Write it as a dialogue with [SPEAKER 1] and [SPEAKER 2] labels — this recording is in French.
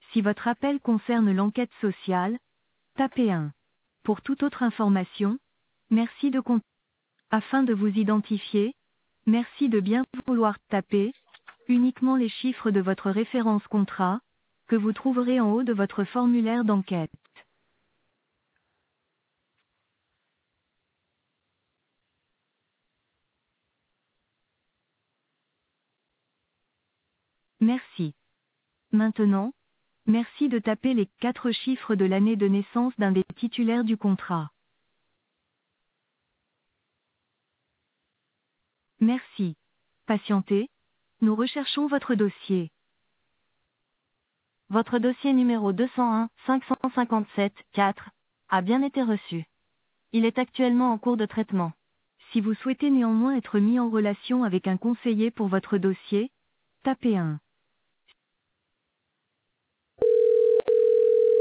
[SPEAKER 1] Si votre appel concerne l'enquête sociale, tapez 1. Pour toute autre information, merci de compter. Afin de vous identifier, merci de bien vouloir taper uniquement les chiffres de votre référence contrat, que vous trouverez en haut de votre formulaire d'enquête. Merci. Maintenant, merci de taper les 4 chiffres de l'année de naissance d'un des titulaires du contrat. Merci. Patientez, nous recherchons votre dossier. Votre dossier numéro 201 557 4 a bien été reçu. Il est actuellement en cours de traitement. Si vous souhaitez néanmoins être mis en relation avec un conseiller pour votre dossier, tapez 1.